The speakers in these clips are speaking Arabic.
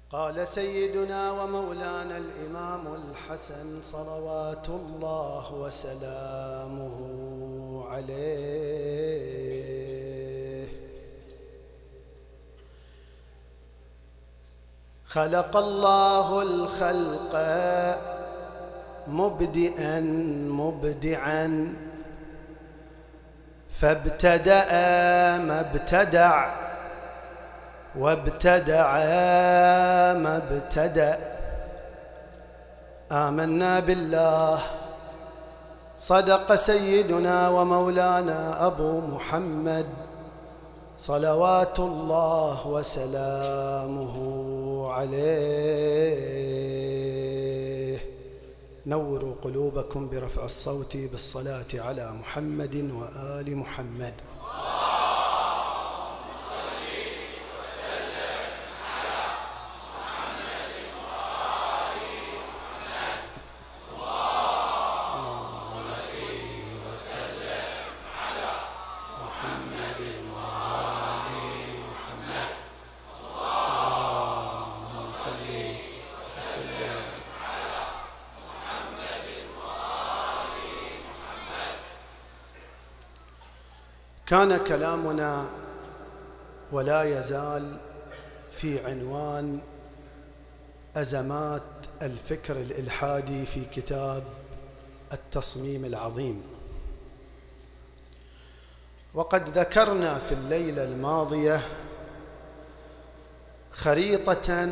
قال سيدنا ومولانا الإمام الحسن صلوات الله وسلامه عليه: خلق الله الخلق مبدئا مبدعا، فابتدأ ما ابتدع، وابتدع ما ابتدأ. آمنا بالله، صدق سيدنا ومولانا أبو محمد صلوات الله وسلامه عليه. نوروا قلوبكم برفع الصوت بالصلاة على محمد وآل محمد. كان كلامنا ولا يزال في عنوان أزمات الفكر الإلحادي في كتاب التصميم العظيم. وقد ذكرنا في الليلة الماضية خريطة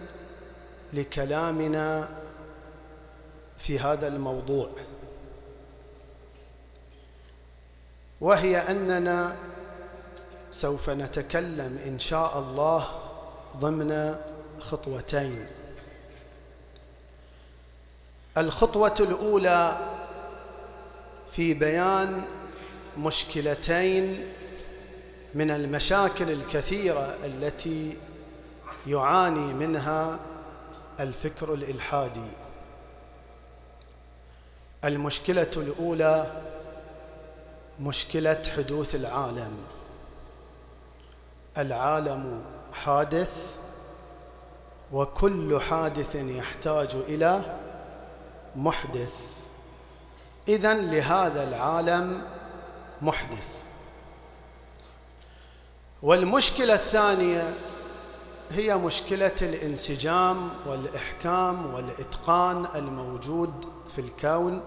لكلامنا في هذا الموضوع، وهي أننا سوف نتكلم إن شاء الله ضمن خطوتين. الخطوة الأولى في بيان مشكلتين من المشاكل الكثيرة التي يعاني منها الفكر الإلحادي. المشكلة الأولى مشكلة حدوث العالم. العالم حادث، وكل حادث يحتاج إلى محدث، إذن لهذا العالم محدث. والمشكلة الثانية هي مشكلة الانسجام والإحكام والإتقان الموجود في الكون،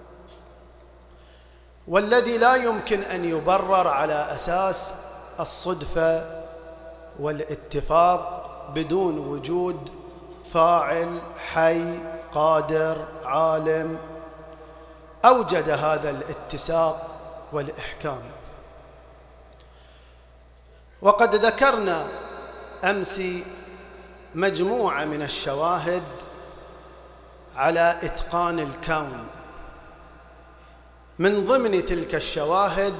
والذي لا يمكن أن يبرر على أساس الصدفة والاتفاق بدون وجود فاعل حي قادر عالم أوجد هذا الاتساق والإحكام. وقد ذكرنا أمس مجموعة من الشواهد على إتقان الكون. من ضمن تلك الشواهد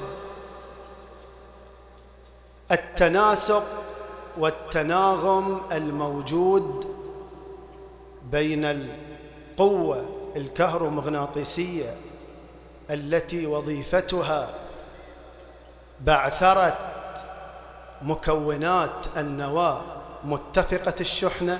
التناسق والتناغم الموجود بين القوة الكهرومغناطيسية التي وظيفتها بعثرة مكونات النواة متفقة الشحنة،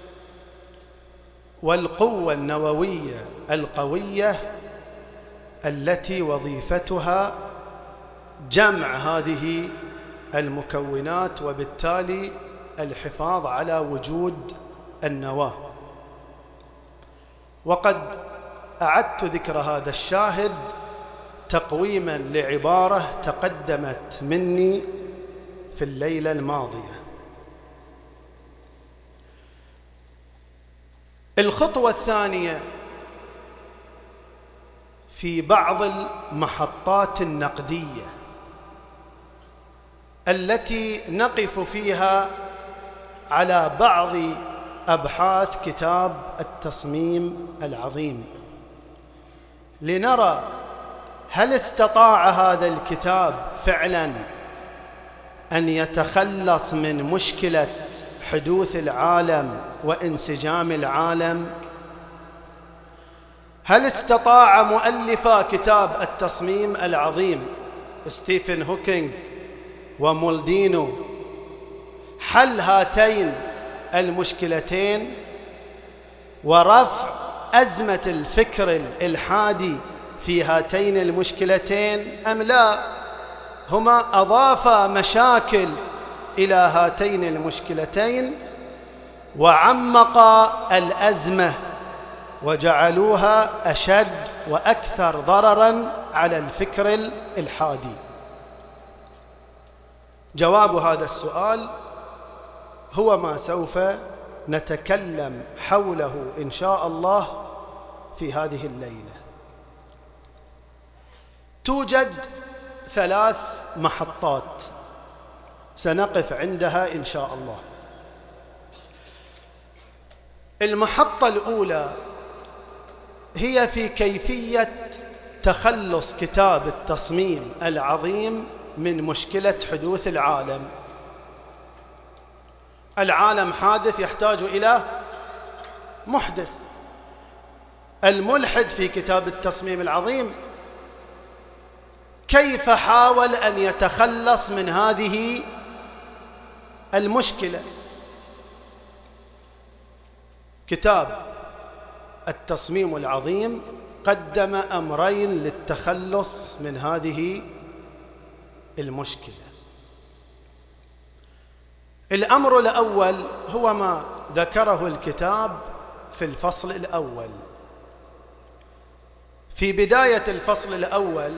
والقوة النووية القوية التي وظيفتها جمع هذه المكونات وبالتالي الحفاظ على وجود النواة. وقد أعدت ذكر هذا الشاهد تقويما لعبارة تقدمت مني في الليلة الماضية. الخطوة الثانية في بعض المحطات النقدية التي نقف فيها على بعض أبحاث كتاب التصميم العظيم، لنرى هل استطاع هذا الكتاب فعلا أن يتخلص من مشكلة حدوث العالم وانسجام العالم؟ هل استطاع مؤلفا كتاب التصميم العظيم ستيفن هوكينج ومولدينو حل هاتين المشكلتين ورفع أزمة الفكر الإلحادي في هاتين المشكلتين أم لا؟ هما أضافا مشاكل إلى هاتين المشكلتين وعمقا الأزمة وجعلوها أشد وأكثر ضرراً على الفكر الإلحادي. جواب هذا السؤال هو ما سوف نتكلم حوله إن شاء الله في هذه الليلة. توجد 3 محطات سنقف عندها إن شاء الله. المحطة الأولى هي في كيفية تخلص كتاب التصميم العظيم من مشكلة حدوث العالم. العالم حادث يحتاج إلى محدث. الملحد في كتاب التصميم العظيم كيف حاول أن يتخلص من هذه المشكلة؟ كتاب التصميم العظيم قدم أمرين للتخلص من هذه المشكلة. الأمر الأول هو ما ذكره الكتاب في الفصل الأول. في بداية الفصل الأول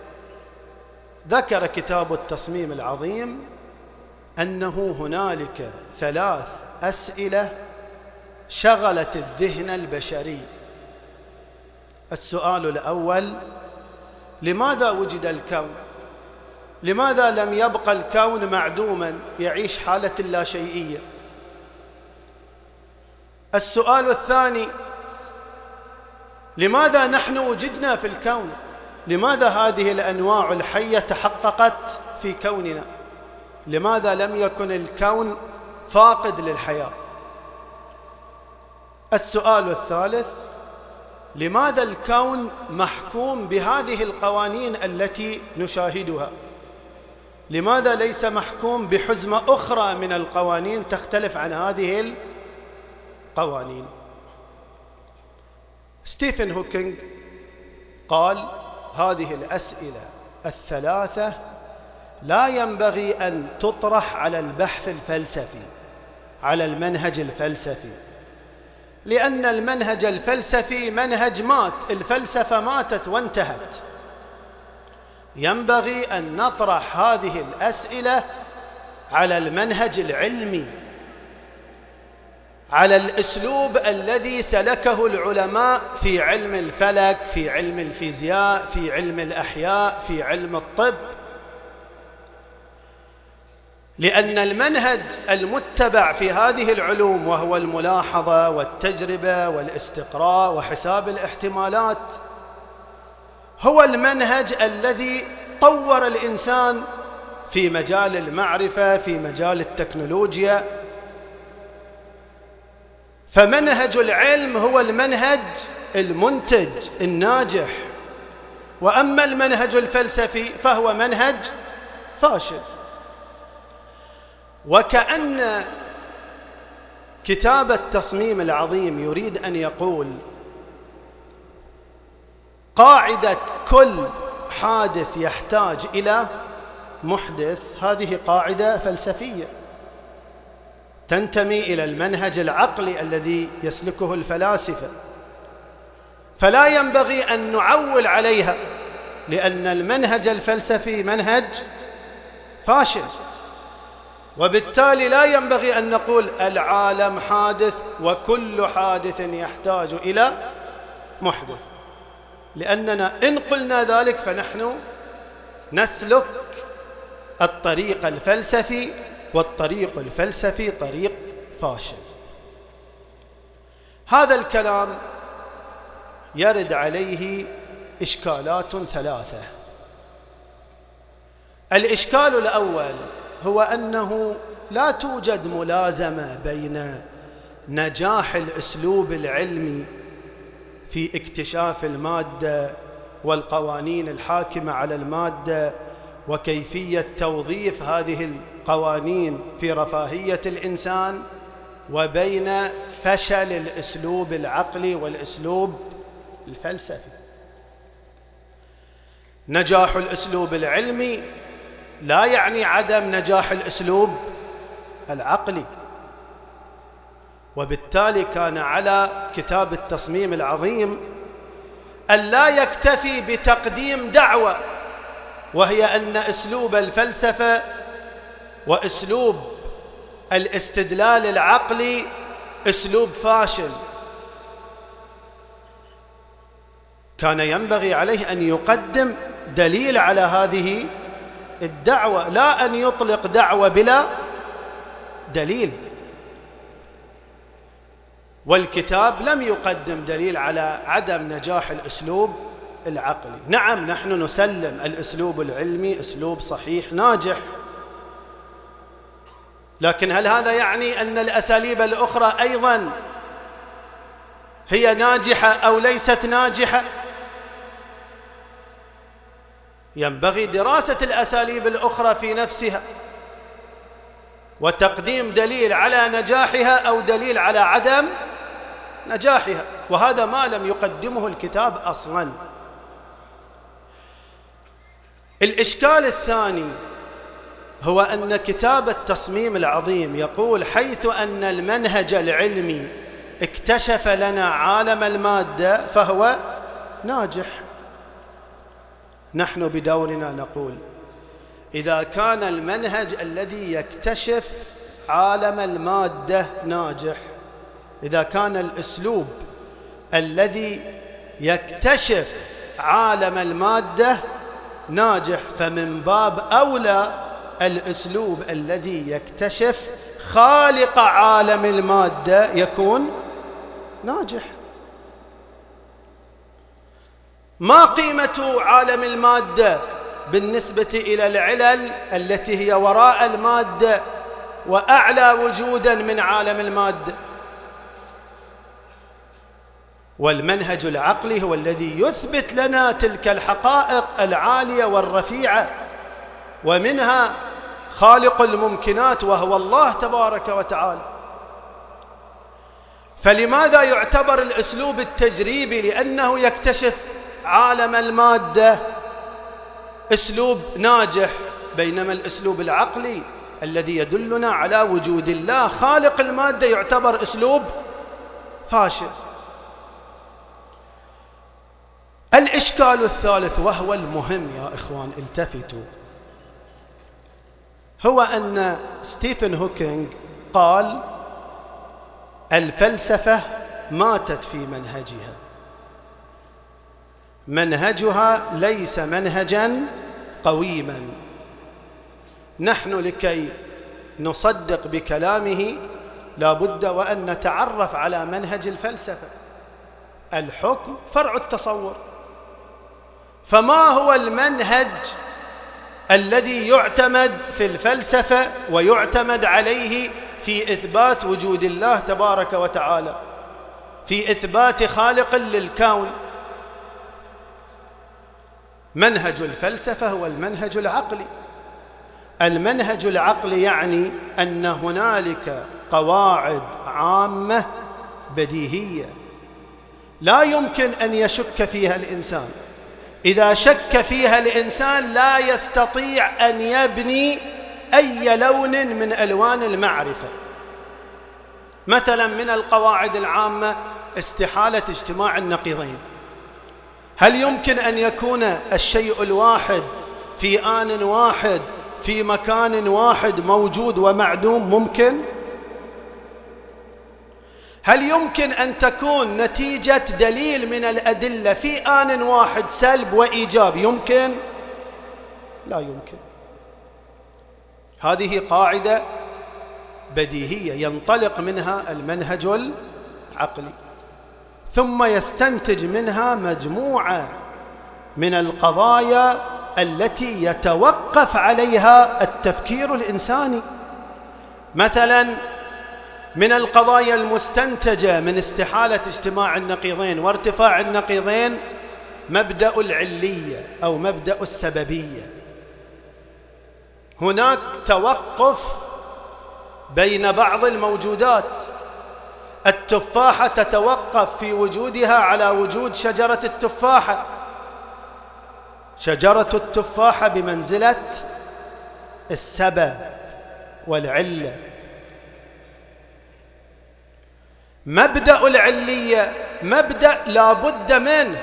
ذكر كتاب التصميم العظيم أنه هنالك 3 أسئلة شغلت الذهن البشري. السؤال الأول: لماذا وجد الكون؟ لماذا لم يبقى الكون معدوما يعيش حالة اللاشيئية؟ السؤال الثاني: لماذا نحن وجدنا في الكون؟ لماذا هذه الأنواع الحية تحققت في كوننا؟ لماذا لم يكن الكون فاقد للحياة؟ السؤال الثالث: لماذا الكون محكوم بهذه القوانين التي نشاهدها؟ لماذا ليس محكوم بحزمة أخرى من القوانين تختلف عن هذه القوانين؟ ستيفن هوكينج قال: هذه الأسئلة ال3 لا ينبغي أن تطرح على البحث الفلسفي، على المنهج الفلسفي، لأن المنهج الفلسفي منهج مات، الفلسفة ماتت وانتهت. ينبغي أن نطرح هذه الأسئلة على المنهج العلمي، على الأسلوب الذي سلكه العلماء في علم الفلك، في علم الفيزياء، في علم الأحياء، في علم الطب. لأن المنهج المتبع في هذه العلوم وهو الملاحظة والتجربة والاستقراء وحساب الاحتمالات هو المنهج الذي طور الإنسان في مجال المعرفة، في مجال التكنولوجيا. فمنهج العلم هو المنهج المنتج الناجح، وأما المنهج الفلسفي فهو منهج فاشل. وكأن كتاب التصميم العظيم يريد أن يقول قاعدة كل حادث يحتاج إلى محدث هذه قاعدة فلسفية تنتمي إلى المنهج العقلي الذي يسلكه الفلاسفة، فلا ينبغي أن نعول عليها، لأن المنهج الفلسفي منهج فاشل. وبالتالي لا ينبغي أن نقول العالم حادث وكل حادث يحتاج إلى محدث، لأننا إن قلنا ذلك فنحن نسلك الطريق الفلسفي، والطريق الفلسفي طريق فاشل. هذا الكلام يرد عليه إشكالات 3. الإشكال الأول هو أنه لا توجد ملازمة بين نجاح الأسلوب العلمي في اكتشاف المادة والقوانين الحاكمة على المادة وكيفية توظيف هذه القوانين في رفاهية الإنسان، وبين فشل الأسلوب العقلي والأسلوب الفلسفي. نجاح الأسلوب العلمي لا يعني عدم نجاح الأسلوب العقلي، وبالتالي كان على كتاب التصميم العظيم أن لا يكتفي بتقديم دعوة، وهي أن أسلوب الفلسفة وأسلوب الاستدلال العقلي أسلوب فاشل. كان ينبغي عليه أن يقدم دليل على هذه الدعوة، لا أن يطلق دعوة بلا دليل. والكتاب لم يقدم دليل على عدم نجاح الأسلوب العقلي. نعم، نحن نسلم الأسلوب العلمي أسلوب صحيح ناجح، لكن هل هذا يعني أن الأساليب الأخرى أيضا هي ناجحة أو ليست ناجحة؟ ينبغي دراسة الأساليب الأخرى في نفسها وتقديم دليل على نجاحها أو دليل على عدم نجاحها، وهذا ما لم يقدمه الكتاب أصلا. الإشكال الثاني هو أن كتاب التصميم العظيم يقول حيث أن المنهج العلمي اكتشف لنا عالم المادة فهو ناجح. نحن بدورنا نقول إذا كان المنهج الذي يكتشف عالم المادة ناجح، إذا كان الأسلوب الذي يكتشف عالم المادة ناجح، فمن باب أولى الأسلوب الذي يكتشف خالق عالم المادة يكون ناجح. ما قيمة عالم المادة بالنسبة إلى العلل التي هي وراء المادة وأعلى وجودا من عالم المادة؟ والمنهج العقلي هو الذي يثبت لنا تلك الحقائق العالية والرفيعة، ومنها خالق الممكنات وهو الله تبارك وتعالى. فلماذا يعتبر الأسلوب التجريبي لأنه يكتشف عالم المادة أسلوب ناجح، بينما الأسلوب العقلي الذي يدلنا على وجود الله خالق المادة يعتبر أسلوب فاشل؟ الإشكال الثالث وهو المهم يا إخوان التفتوا، هو أن ستيفن هوكينج قال الفلسفة ماتت في منهجها، منهجها ليس منهجا قويما. نحن لكي نصدق بكلامه لا بد وأن نتعرف على منهج الفلسفة. الحكم فرع التصور، فما هو المنهج الذي يعتمد في الفلسفة ويعتمد عليه في إثبات وجود الله تبارك وتعالى، في إثبات خالق للكون؟ منهج الفلسفة هو المنهج العقلي. المنهج العقلي يعني أن هنالك قواعد عامة بديهية لا يمكن أن يشك فيها الإنسان. إذا شك فيها الإنسان لا يستطيع أن يبني أي لون من ألوان المعرفة. مثلا من القواعد العامة استحالة اجتماع النقيضين. هل يمكن أن يكون الشيء الواحد في آن واحد في مكان واحد موجود ومعدوم؟ ممكن. هل يمكن أن تكون نتيجة دليل من الأدلة في آن واحد سلب وإيجاب؟ يمكن؟ لا يمكن. هذه قاعدة بديهية ينطلق منها المنهج العقلي، ثم يستنتج منها مجموعة من القضايا التي يتوقف عليها التفكير الإنساني. مثلا من القضايا المستنتجة من استحالة اجتماع النقيضين وارتفاع النقيضين مبدأ العلية أو مبدأ السببية. هناك توقف بين بعض الموجودات، التفاحة تتوقف في وجودها على وجود شجرة التفاحة. شجرة التفاحة بمنزلة السبب والعلة. مبدأ العلية مبدأ لا بد منه،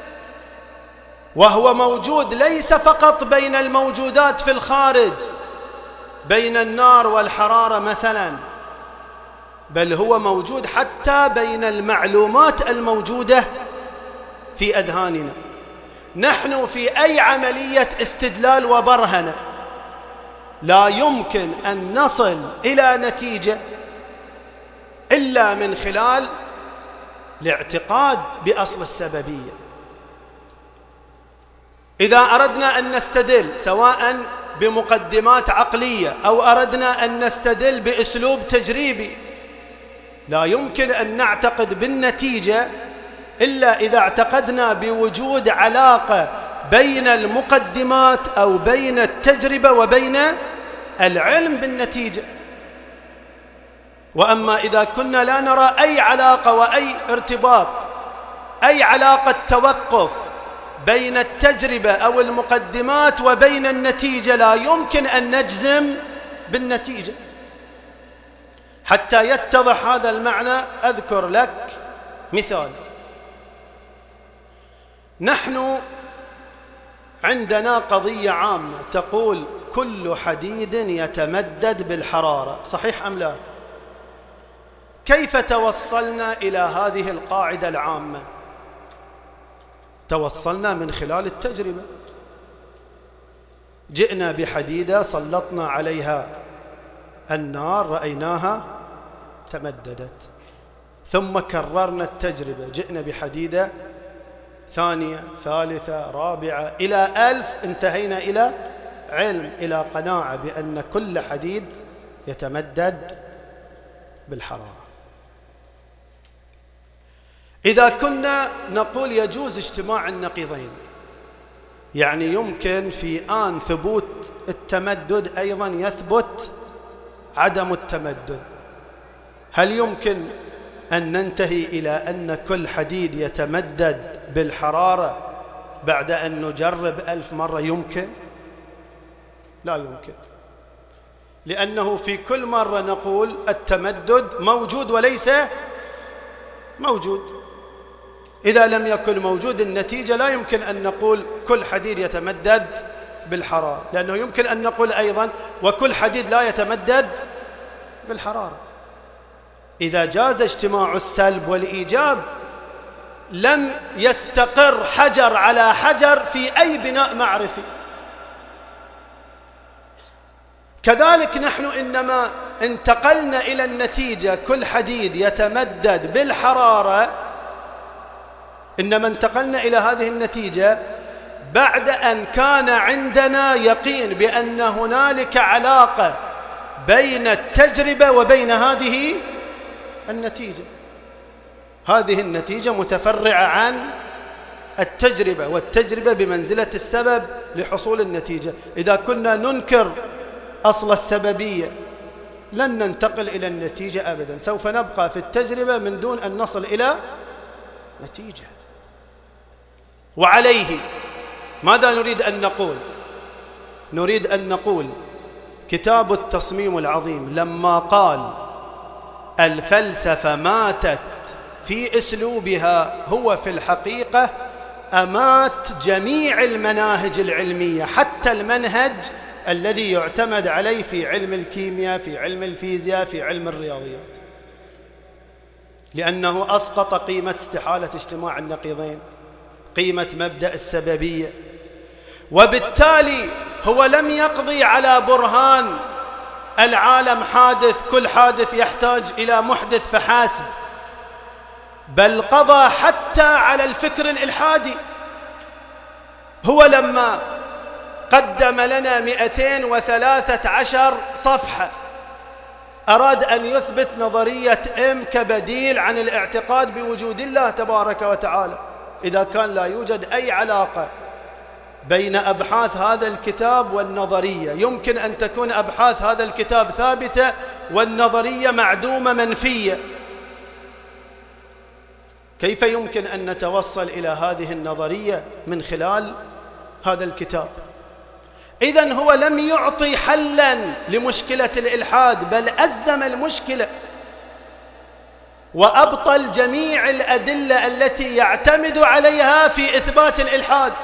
وهو موجود ليس فقط بين الموجودات في الخارج بين النار والحرارة مثلا، بل هو موجود حتى بين المعلومات الموجودة في أذهاننا. نحن في أي عملية استدلال وبرهنة لا يمكن أن نصل إلى نتيجة إلا من خلال الاعتقاد بأصل السببية. إذا أردنا أن نستدل سواء بمقدمات عقلية أو أردنا أن نستدل بأسلوب تجريبي، لا يمكن أن نعتقد بالنتيجة إلا إذا اعتقدنا بوجود علاقة بين المقدمات أو بين التجربة وبين العلم بالنتيجة. وأما إذا كنا لا نرى أي علاقة وأي ارتباط، أي علاقة توقف بين التجربة أو المقدمات وبين النتيجة، لا يمكن أن نجزم بالنتيجة. حتى يتضح هذا المعنى أذكر لك مثال. نحن عندنا قضية عامة تقول كل حديد يتمدد بالحرارة، صحيح أم لا؟ كيف توصلنا إلى هذه القاعدة العامة؟ توصلنا من خلال التجربة. جئنا بحديدة سلطنا عليها النار رأيناها تمددت، ثم كررنا التجربة، جئنا بحديدة ثانية ثالثة رابعة إلى 1000، انتهينا إلى علم، إلى قناعة بأن كل حديد يتمدد بالحرارة. إذا كنا نقول يجوز اجتماع النقيضين، يعني يمكن في آن ثبوت التمدد أيضا يثبت عدم التمدد، هل يمكن أن ننتهي إلى أن كل حديد يتمدد بالحرارة بعد أن نجرب 1000 مرة؟ يمكن؟ لا يمكن، لأنه في كل مرة نقول التمدد موجود وليس موجود. إذا لم يكن موجود النتيجة لا يمكن أن نقول كل حديد يتمدد بالحرارة، لأنه يمكن أن نقول أيضا وكل حديد لا يتمدد بالحرارة. إذا جاز اجتماع السلب والإيجاب لم يستقر حجر على حجر في أي بناء معرفي. كذلك نحن إنما انتقلنا إلى النتيجة كل حديد يتمدد بالحرارة، إنما انتقلنا إلى هذه النتيجة بعد أن كان عندنا يقين بأن هنالك علاقة بين التجربة وبين هذه النتيجة. هذه النتيجة متفرعة عن التجربة، والتجربة بمنزلة السبب لحصول النتيجة. إذا كنا ننكر أصل السببية لن ننتقل إلى النتيجة أبدا، سوف نبقى في التجربة من دون أن نصل إلى نتيجة. وعليه ماذا نريد أن نقول؟ نريد أن نقول كتاب التصميم العظيم لما قال الفلسفة ماتت في أسلوبها، هو في الحقيقة أمات جميع المناهج العلمية، حتى المنهج الذي يعتمد عليه في علم الكيمياء، في علم الفيزياء، في علم الرياضيات، لأنه أسقط قيمة استحالة اجتماع النقيضين، قيمة مبدأ السببية. وبالتالي هو لم يقضي على برهان العالم حادث، كل حادث يحتاج إلى محدث فحاسب، بل قضى حتى على الفكر الإلحادي. هو لما قدم لنا 213 صفحة أراد أن يثبت نظرية إم كبديل عن الاعتقاد بوجود الله تبارك وتعالى، إذا كان لا يوجد أي علاقة بين أبحاث هذا الكتاب والنظرية. يمكن أن تكون أبحاث هذا الكتاب ثابتة والنظرية معدومة منفية، كيف يمكن أن نتوصل إلى هذه النظرية من خلال هذا الكتاب؟ إذن هو لم يعطي حلاً لمشكلة الإلحاد، بل أزم المشكلة وأبطل جميع الأدلة التي يعتمد عليها في إثبات الإلحاد،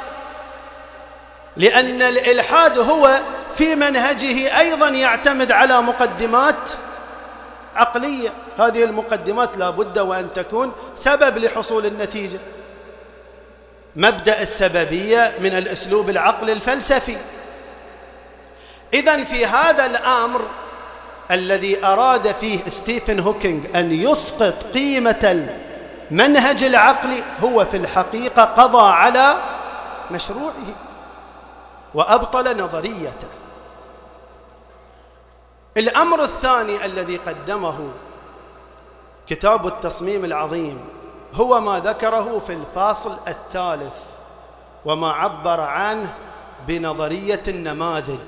لأن الإلحاد هو في منهجه أيضاً يعتمد على مقدمات عقلية. هذه المقدمات لا بد وأن تكون سبب لحصول النتيجة. مبدأ السببية من الأسلوب العقلي الفلسفي. إذن في هذا الأمر الذي أراد فيه ستيفن هوكينج أن يسقط قيمة المنهج العقلي، هو في الحقيقة قضى على مشروعه وأبطل نظريته. الأمر الثاني الذي قدمه كتاب التصميم العظيم هو ما ذكره في الفاصل الثالث وما عبر عنه بنظرية النماذج.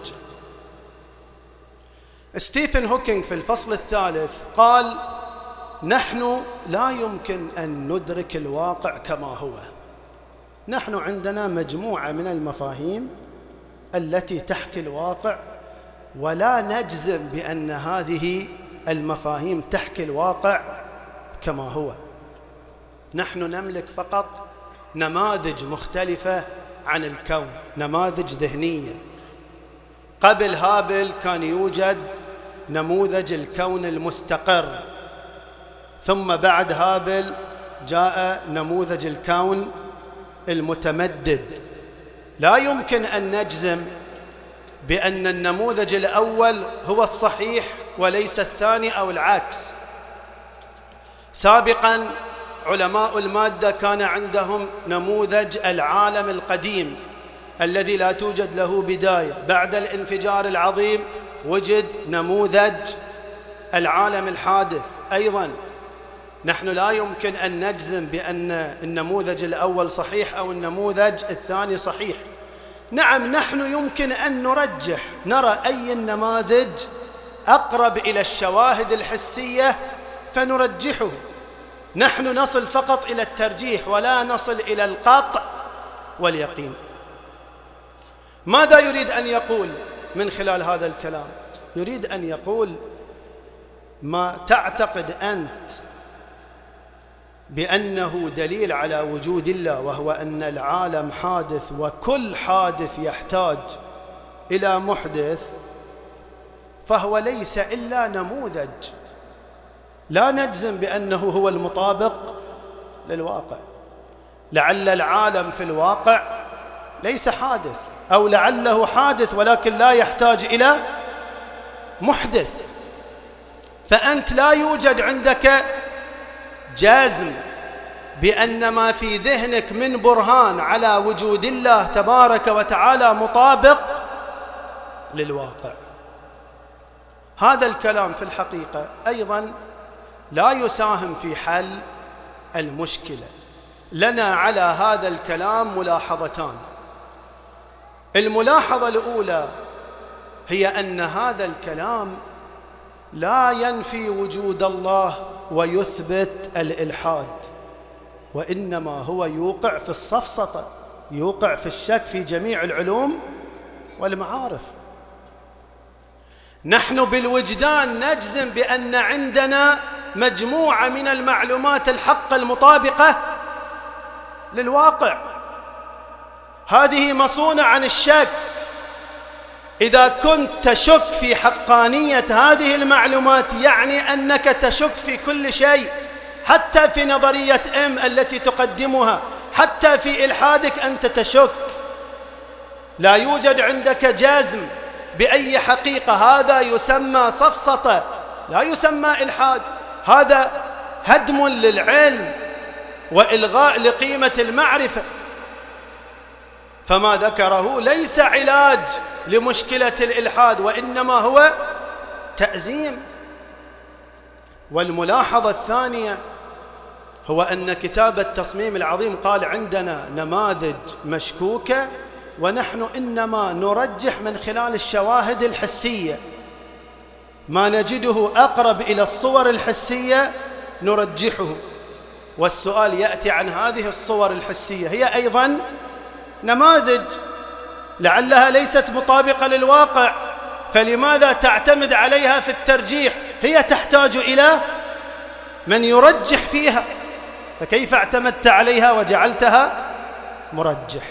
ستيفن هوكينج في الفصل الثالث قال: نحن لا يمكن أن ندرك الواقع كما هو. نحن عندنا مجموعة من المفاهيم التي تحكي الواقع، ولا نجزم بأن هذه المفاهيم تحكي الواقع كما هو. نحن نملك فقط نماذج مختلفة عن الكون، نماذج ذهنية. قبل هابل كان يوجد نموذج الكون المستقر، ثم بعد هابل جاء نموذج الكون المتمدد. لا يمكن أن نجزم بأن النموذج الأول هو الصحيح وليس الثاني أو العكس. سابقا علماء المادة كان عندهم نموذج العالم القديم الذي لا توجد له بداية. بعد الانفجار العظيم وجد نموذج العالم الحادث. أيضا نحن لا يمكن أن نجزم بأن النموذج الأول صحيح أو النموذج الثاني صحيح. نعم، نحن يمكن أن نرجح، نرى أي النماذج أقرب إلى الشواهد الحسية فنرجحه. نحن نصل فقط إلى الترجيح ولا نصل إلى القطع واليقين. ماذا يريد أن يقول من خلال هذا الكلام؟ يريد أن يقول: ما تعتقد أنت بأنه دليل على وجود الله، وهو أن العالم حادث وكل حادث يحتاج إلى محدث، فهو ليس إلا نموذج، لا نجزم بأنه هو المطابق للواقع. لعل العالم في الواقع ليس حادث، أو لعله حادث ولكن لا يحتاج إلى محدث. فأنت لا يوجد عندك جازم بأن ما في ذهنك من برهان على وجود الله تبارك وتعالى مطابق للواقع. هذا الكلام في الحقيقة أيضا لا يساهم في حل المشكلة. لنا على هذا الكلام ملاحظتان. الملاحظة الأولى هي أن هذا الكلام لا ينفي وجود الله ويثبت الإلحاد، وإنما هو يوقع في السفسطة، يوقع في الشك في جميع العلوم والمعارف. نحن بالوجدان نجزم بأن عندنا مجموعة من المعلومات الحقة المطابقة للواقع. هذه مصونة عن الشك. إذا كنت تشك في حقانية هذه المعلومات يعني أنك تشك في كل شيء، حتى في نظرية التي تقدمها، حتى في إلحادك أنت تشك. لا يوجد عندك جزم بأي حقيقة. هذا يسمى سفسطة، لا يسمى إلحاد. هذا هدم للعلم وإلغاء لقيمة المعرفة. فما ذكره ليس علاج لمشكلة الإلحاد، وإنما هو تأزيم. والملاحظة الثانية هو أن كتاب التصميم العظيم قال عندنا نماذج مشكوكة، ونحن إنما نرجح من خلال الشواهد الحسية. ما نجده أقرب إلى الصور الحسية نرجحه. والسؤال يأتي عن هذه الصور الحسية، هي أيضا نماذج لعلها ليست مطابقة للواقع، فلماذا تعتمد عليها في الترجيح؟ هي تحتاج إلى من يرجح فيها، فكيف اعتمدت عليها وجعلتها مرجح؟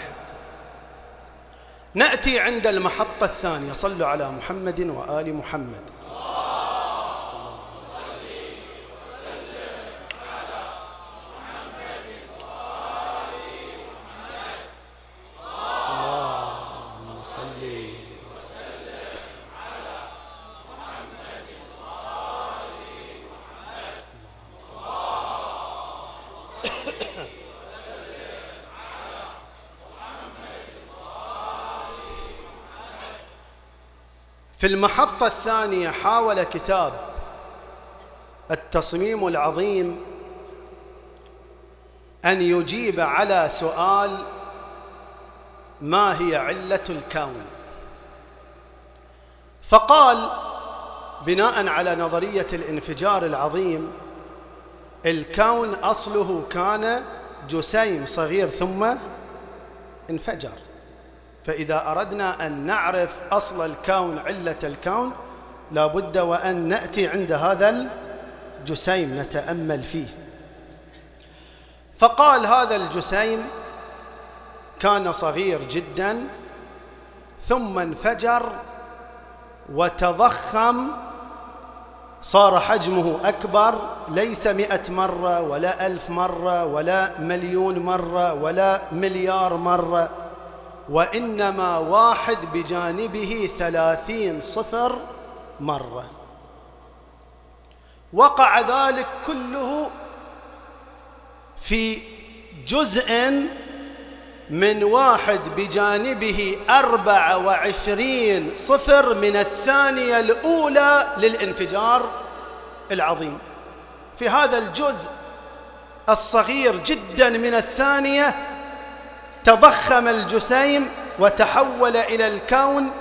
نأتي عند المحطة الثانية. صلوا على محمد وآل محمد. في المحطة الثانية حاول كتاب التصميم العظيم أن يجيب على سؤال: ما هي علة الكون؟ فقال بناء على نظرية الانفجار العظيم: الكون أصله كان جسيم صغير ثم انفجر، فإذا أردنا أن نعرف أصل الكون، علة الكون، لا بد وأن نأتي عند هذا الجسيم نتأمل فيه. فقال هذا الجسيم كان صغير جدا ثم انفجر وتضخم، صار حجمه أكبر، ليس 100 مرة ولا 1000 مرة ولا مليون مرة ولا مليار مرة، وإنما 1 بجانبه 30 صفر مرة. وقع ذلك كله في جزء من 1 بجانبه 24 صفر من الثانية الأولى للانفجار العظيم. في هذا الجزء الصغير جدا من الثانية تضخم الجسيم وتحول إلى الكون،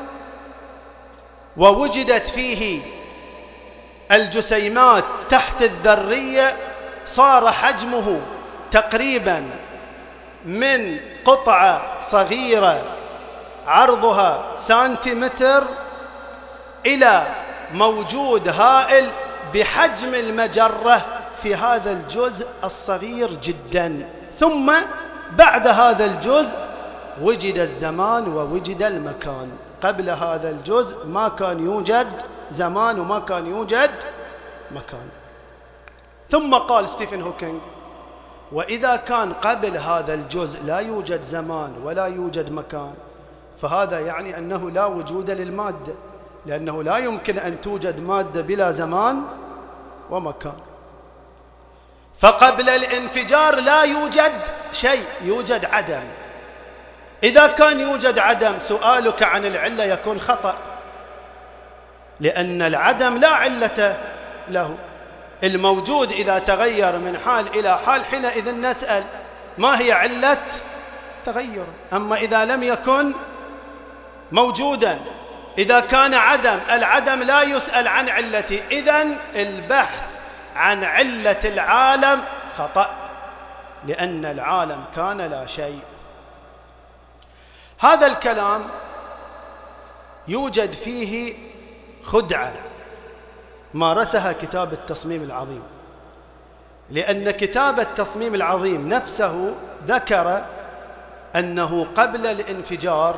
ووجدت فيه الجسيمات تحت الذرية، صار حجمه تقريبا من قطعة صغيرة عرضها سنتيمتر إلى موجود هائل بحجم المجرة في هذا الجزء الصغير جدا. ثم بعد هذا الجزء وجد الزمان ووجد المكان. قبل هذا الجزء ما كان يوجد زمان وما كان يوجد مكان. ثم قال ستيفن هوكينج: وإذا كان قبل هذا الجزء لا يوجد زمان ولا يوجد مكان، فهذا يعني أنه لا وجود للمادة، لأنه لا يمكن أن توجد مادة بلا زمان ومكان. فقبل الانفجار لا يوجد شيء، يوجد عدم. إذا كان يوجد عدم، سؤالك عن العلة يكون خطأ، لأن العدم لا علة له. الموجود إذا تغير من حال إلى حال حينئذ نسأل ما هي علة تغيره. أما إذا لم يكن موجودا، إذا كان عدم، العدم لا يسأل عن علته. إذن البحث عن علة العالم خطأ، لأن العالم كان لا شيء. هذا الكلام يوجد فيه خدعة مارسها كتاب التصميم العظيم، لأن كتاب التصميم العظيم نفسه ذكر أنه قبل الانفجار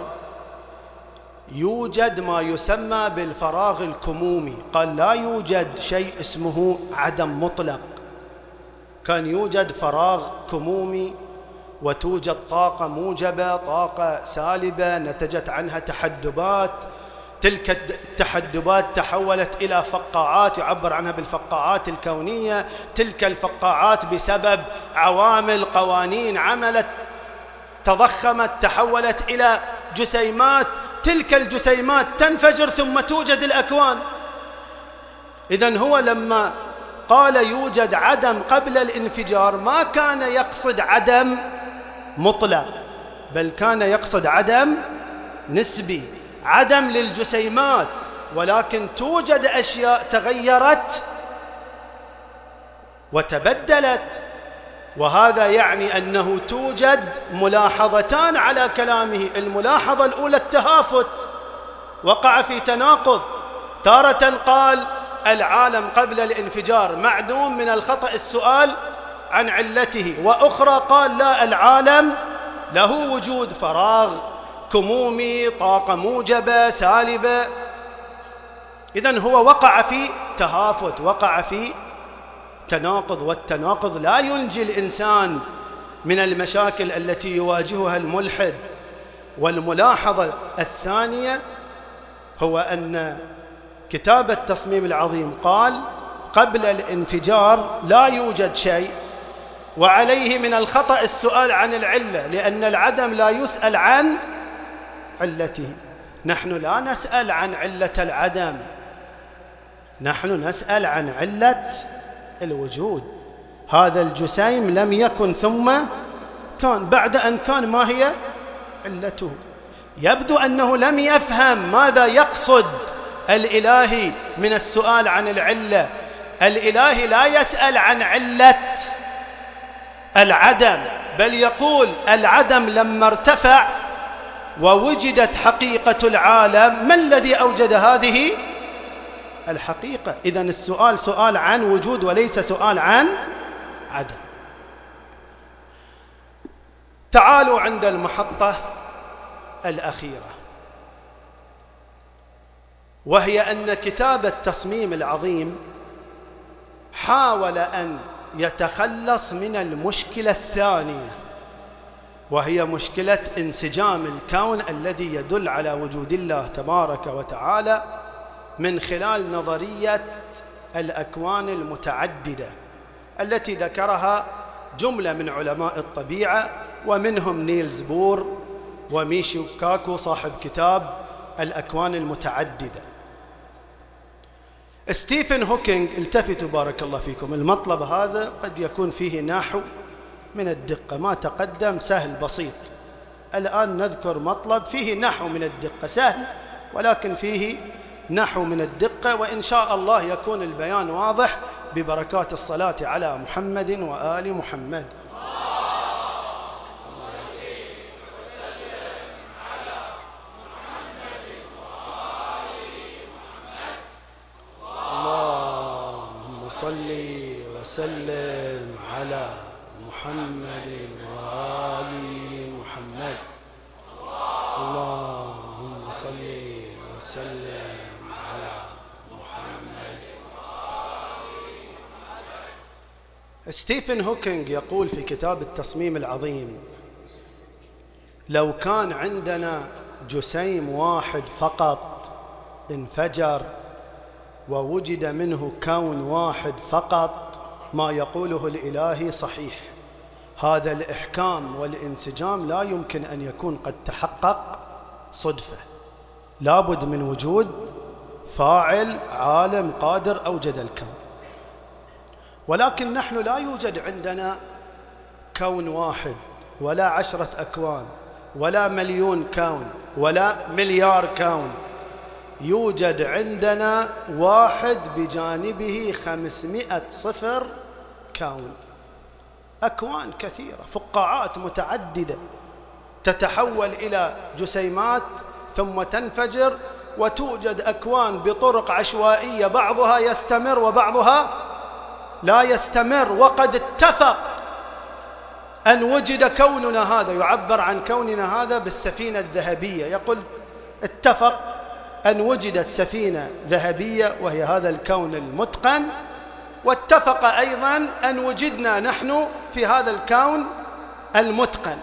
يوجد ما يسمى بالفراغ الكمومي. قال لا يوجد شيء اسمه عدم مطلق، كان يوجد فراغ كمومي، وتوجد طاقة موجبة، طاقة سالبة نتجت عنها تحدبات. تلك التحدبات تحولت إلى فقاعات يعبر عنها بالفقاعات الكونية. تلك الفقاعات بسبب عوامل قوانين عملت تضخمت تحولت إلى جسيمات. تلك الجسيمات تنفجر ثم توجد الأكوان. إذن هو لما قال يوجد عدم قبل الانفجار ما كان يقصد عدم مطلق، بل كان يقصد عدم نسبي، عدم للجسيمات، ولكن توجد أشياء تغيرت وتبدلت. وهذا يعني أنه توجد ملاحظتان على كلامه. الملاحظة الأولى التهافت، وقع في تناقض. تارة قال العالم قبل الانفجار معدوم، من الخطأ السؤال عن علته، وأخرى قال لا، العالم له وجود، فراغ كمومي، طاقة موجبة سالبة. إذن هو وقع في تهافت، وقع في تناقض، والتناقض لا ينجي الإنسان من المشاكل التي يواجهها الملحد. والملاحظة الثانية هو أن كتاب التصميم العظيم قال قبل الانفجار لا يوجد شيء، وعليه من الخطأ السؤال عن العلة، لأن العدم لا يسأل عن علته. نحن لا نسأل عن علة العدم، نحن نسأل عن علة الوجود. هذا الجسيم لم يكن ثم كان، بعد أن كان ما هي علته؟ يبدو أنه لم يفهم ماذا يقصد الإلهي من السؤال عن العلة. الإلهي لا يسأل عن علة العدم، بل يقول العدم لما ارتفع ووجدت حقيقة العالم، ما الذي أوجد هذه الحقيقة؟ إذن السؤال سؤال عن وجود وليس سؤال عن عدم. تعالوا عند المحطة الأخيرة، وهي أن كتاب التصميم العظيم حاول أن يتخلص من المشكلة الثانية، وهي مشكلة انسجام الكون الذي يدل على وجود الله تبارك وتعالى من خلال نظرية الأكوان المتعددة التي ذكرها جملة من علماء الطبيعة، ومنهم نيلز بور وميشيو كاكو صاحب كتاب الأكوان المتعددة. ستيفن هوكينج، التفتوا بارك الله فيكم، المطلب هذا قد يكون فيه نحو من الدقة، ما تقدم سهل بسيط. الآن نذكر مطلب فيه نحو من الدقة، سهل ولكن فيه نحو من الدقة، وإن شاء الله يكون البيان واضح ببركات الصلاة على محمد وآل محمد. اللهم صل وسلم على محمد وآل محمد. اللهم صل وسلم على محمد. ستيفن هوكينج يقول في كتاب التصميم العظيم: لو كان عندنا جسيم واحد فقط انفجر ووجد منه كون واحد فقط، ما يقوله الإلهي صحيح. هذا الإحكام والانسجام لا يمكن أن يكون قد تحقق صدفة، لابد من وجود فاعل عالم قادر أوجد الكون. ولكن نحن لا يوجد عندنا كون واحد ولا 10 أكوان ولا مليون كون ولا مليار كون، يوجد عندنا واحد بجانبه 500 صفر كون. أكوان كثيرة، فقاعات متعددة تتحول إلى جسيمات ثم تنفجر، وتوجد أكوان بطرق عشوائية، بعضها يستمر وبعضها لا يستمر. وقد اتفق أن وجد كوننا هذا، يعبر عن كوننا هذا بالسفينة الذهبية، يقول اتفق أن وجدت سفينة ذهبية وهي هذا الكون المتقن، واتفق أيضا أن وجدنا نحن في هذا الكون المتقن.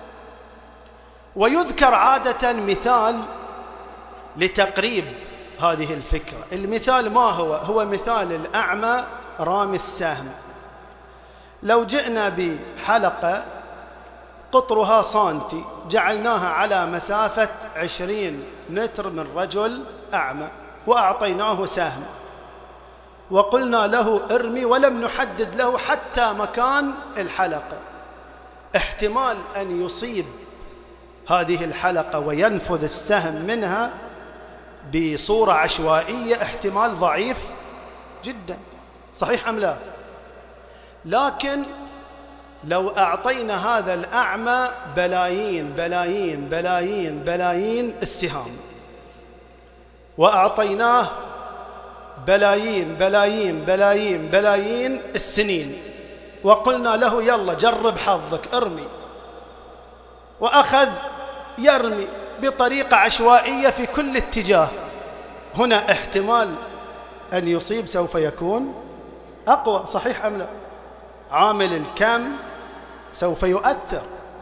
ويذكر عادة مثال لتقريب هذه الفكرة. المثال ما هو؟ هو مثال الأعمى رامي السهم. لو جئنا بحلقة قطرها سنتي، جعلناها على مسافة 20 متر من رجل أعمى، وأعطيناه سهم وقلنا له ارمي، ولم نحدد له حتى مكان الحلقة، احتمال أن يصيب هذه الحلقة وينفذ السهم منها بصورة عشوائية احتمال ضعيف جدا، صحيح أم لا؟ لكن لو أعطينا هذا الأعمى بلايين السهام، وأعطيناه بلايين السنين، وقلنا له يلا جرب حظك ارمي، وأخذ يرمي بطريقة عشوائية في كل اتجاه، هنا احتمال أن يصيب سوف يكون أقوى، صحيح أم لا؟ عامل الكم سوف يؤثر.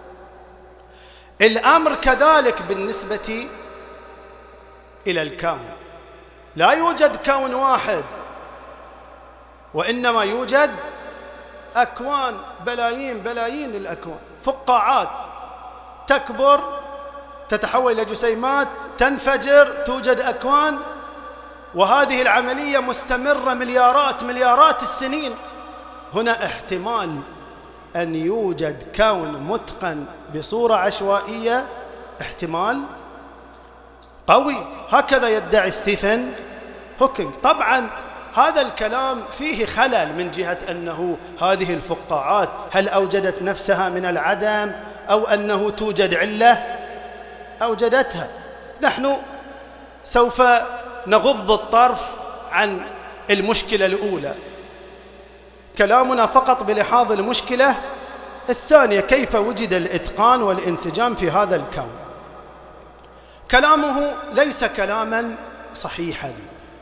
الأمر كذلك بالنسبة إلى الكون، لا يوجد كون واحد، وإنما يوجد أكوان، بلايين الأكوان، فقاعات تكبر تتحول إلى جسيمات تنفجر، توجد أكوان، وهذه العملية مستمرة مليارات السنين. هنا احتمال أن يوجد كون متقن بصورة عشوائية، احتمال قوي، هكذا يدعي ستيفن هوكينج. طبعا هذا الكلام فيه خلل من جهة أنه هذه الفقاعات هل أوجدت نفسها من العدم أو أنه توجد علة أوجدتها. نحن سوف نغض الطرف عن المشكلة الأولى، كلامنا فقط بلحاظ المشكلة الثانية، كيف وجد الإتقان والانسجام في هذا الكون. كلامه ليس كلاما صحيحا.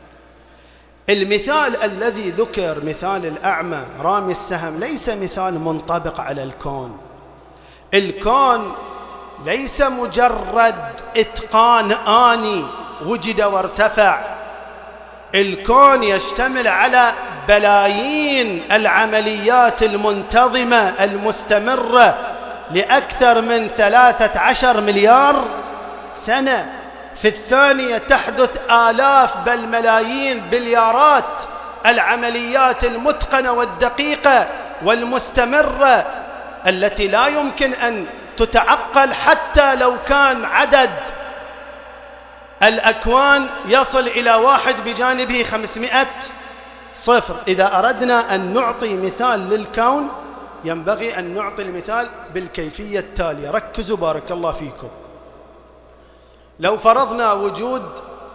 المثال الذي ذكر، مثال الأعمى رامي السهم، ليس مثال منطبق على الكون. الكون ليس مجرد إتقان آني وجد وارتفع، الكون يشتمل على بلايين العمليات المنتظمة المستمرة لأكثر من 13 مليار سنة، في الثانية تحدث آلاف بل ملايين بليارات العمليات المتقنة والدقيقة والمستمرة التي لا يمكن أن تتعقل حتى لو كان عدد الأكوان يصل إلى 1 بجانبه 500 صفر. إذا أردنا أن نعطي مثال للكون ينبغي أن نعطي المثال بالكيفية التالية. ركزوا بارك الله فيكم. لو فرضنا وجود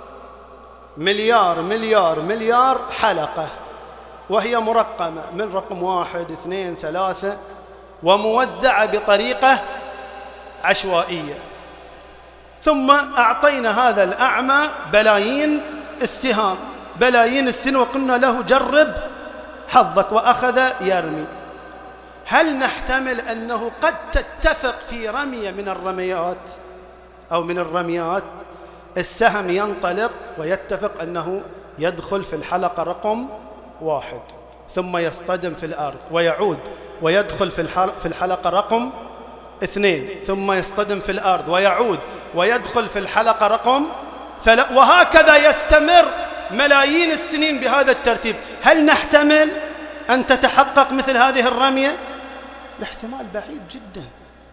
مليار حلقة، وهي مرقمة من رقم 1 2 3 وموزعة بطريقة عشوائية، ثم أعطينا هذا الأعمى بلايين السهام، بلايين السنين، وقلنا له جرب حظك، وأخذ يرمي. هل نحتمل أنه قد تتفق في رمية من الرميات أو من الرميات السهم ينطلق ويتفق أنه يدخل في الحلقة رقم 1 ثم يصطدم في الأرض ويعود ويدخل في الحلقة رقم 2 ثم يصطدم في الأرض ويعود ويدخل في الحلقة رقم 3، وهكذا يستمر ملايين السنين بهذا الترتيب؟ هل نحتمل أن تتحقق مثل هذه الرمية؟ الاحتمال بعيد جدا.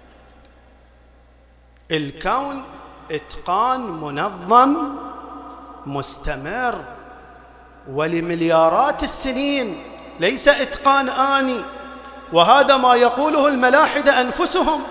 الكون إتقان منظم مستمر ولمليارات السنين، ليس إتقان آني، وهذا ما يقوله الملاحدة أنفسهم.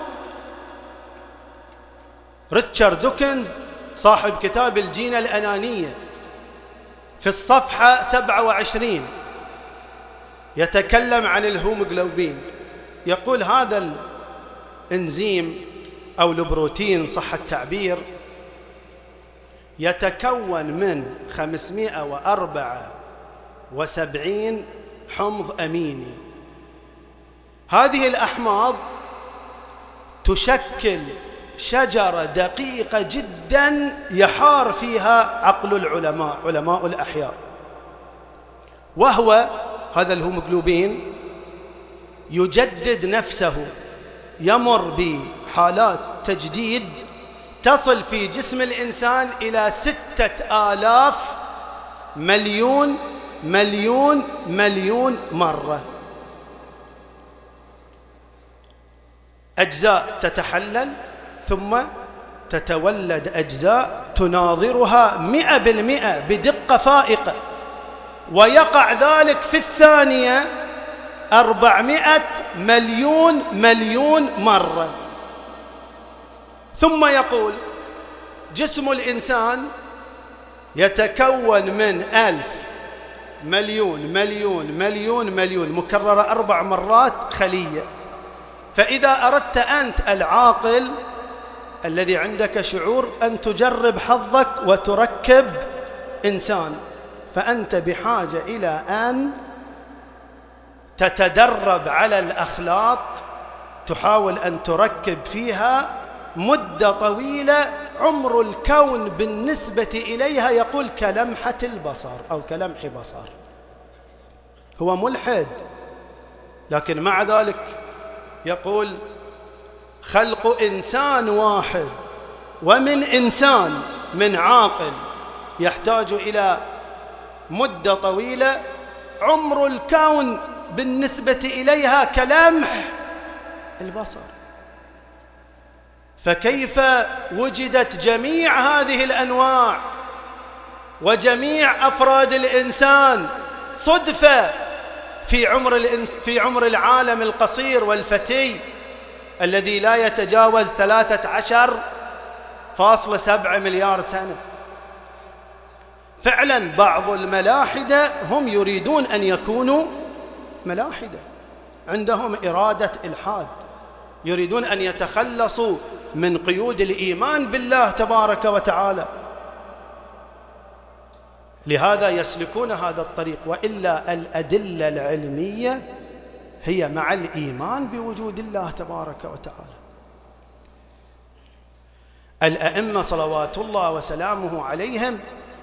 ريتشارد دوكنز صاحب كتاب الجينة الأنانية في الصفحة 27 يتكلم عن الهيموغلوبين، يقول هذا الإنزيم أو البروتين صح التعبير يتكون من 574 حمض أميني. هذه الأحماض تشكل شجرة دقيقة جدا يحار فيها عقل العلماء، علماء الأحياء، وهو هذا الهيموغلوبين يجدد نفسه، يمر بحالات تجديد تصل في جسم الإنسان إلى 6000 مليون مرة. أجزاء تتحلل ثم تتولد أجزاء تناظرها 100% بدقة فائقة، ويقع ذلك في الثانية 400 مليون مرة. ثم يقول جسم الإنسان يتكون من 1000 مليون مكررة 4 مرات خلية. فإذا أردت أنت العاقل الذي عندك شعور أن تجرب حظك وتركب إنسان، فأنت بحاجة إلى أن تتدرب على الأخلاط، تحاول أن تركب فيها مدة طويلة. عمر الكون بالنسبة إليها يقول كلمحة البصر أو كلمح بصر. هو ملحد، لكن مع ذلك يقول خلق إنسان واحد، ومن إنسان من عاقل يحتاج إلى مدة طويلة. عمر الكون بالنسبة إليها كلمح البصر. فكيف وجدت جميع هذه الأنواع وجميع أفراد الإنسان صدفة في عمر العالم القصير والفتي الذي لا يتجاوز 13.7 مليار سنة؟ فعلا بعض الملاحدة هم يريدون أن يكونوا ملاحدة، عندهم إرادة إلحاد، يريدون أن يتخلصوا من قيود الإيمان بالله تبارك وتعالى، لهذا يسلكون هذا الطريق. وإلا الأدلة العلمية هي مع الإيمان بوجود الله تبارك وتعالى. الأئمة صلوات الله وسلامه عليهم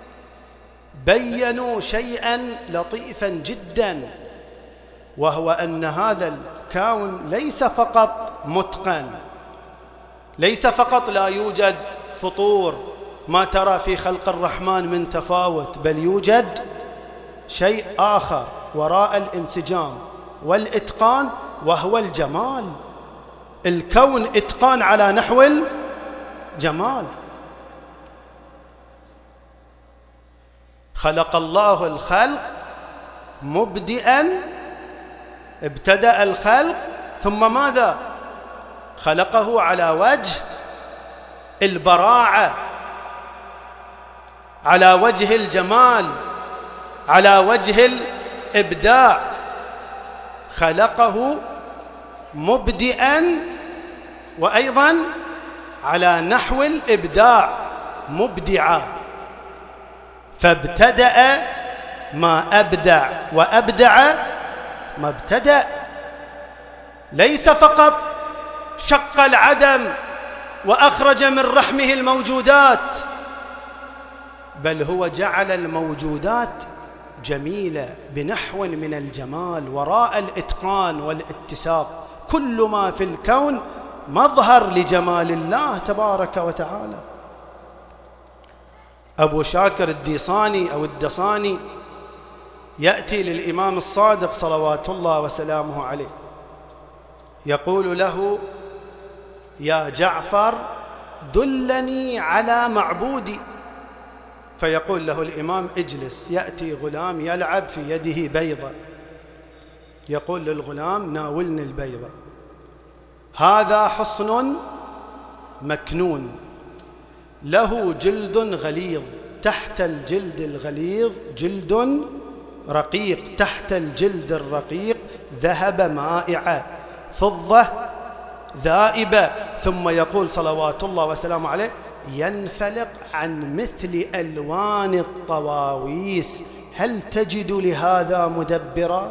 بيّنوا شيئا لطيفا جدا، وهو أن هذا الكون ليس فقط متقن، ليس فقط لا يوجد فطور ما ترى في خلق الرحمن من تفاوت، بل يوجد شيء آخر وراء الانسجام والإتقان، وهو الجمال. الكون إتقان على نحو الجمال. خلق الله الخلق مبدئا، ابتدأ الخلق ثم ماذا؟ خلقه على وجه البراعة، على وجه الجمال، على وجه الإبداع. خلقه مبدئا وأيضا على نحو الإبداع، مبدعا. فابتدأ ما أبدع، وأبدع ما ابتدأ. ليس فقط شق العدم وأخرج من رحمه الموجودات، بل هو جعل الموجودات جميلة بنحو من الجمال وراء الإتقان والاتساق. كل ما في الكون مظهر لجمال الله تبارك وتعالى. أبو شاكر الديصاني أو الدصاني يأتي للإمام الصادق صلوات الله وسلامه عليه، يقول له: يا جعفر دلني على معبودي. فيقول له الإمام: اجلس. يأتي غلام يلعب في يده بيضة، يقول للغلام: ناولني البيضة. هذا حصن مكنون له جلد غليظ، تحت الجلد الغليظ جلد رقيق، تحت الجلد الرقيق ذهب مائعة، فضة ذائبة. ثم يقول صلوات الله وسلامه عليه: ينفلق عن مثل ألوان الطواويس، هل تجد لهذا مدبرا؟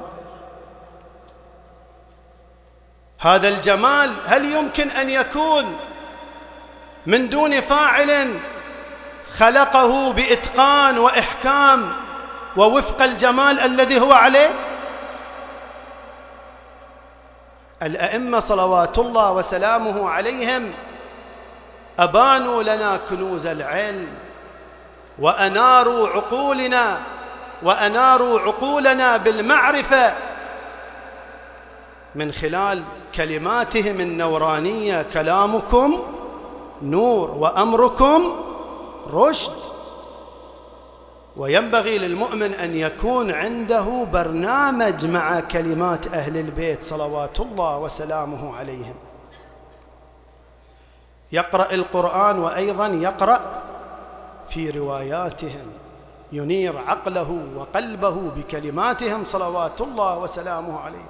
هذا الجمال هل يمكن أن يكون من دون فاعل خلقه بإتقان وإحكام ووفق الجمال الذي هو عليه؟ الأئمة صلوات الله وسلامه عليهم أبانوا لنا كنوز العلم، وأناروا عقولنا بالمعرفة من خلال كلماتهم النورانية: كلامكم نور وأمركم رشد. وينبغي للمؤمن أن يكون عنده برنامج مع كلمات أهل البيت صلوات الله وسلامه عليهم، يقرأ القرآن وأيضا يقرأ في رواياتهم، ينير عقله وقلبه بكلماتهم صلوات الله وسلامه عليهم.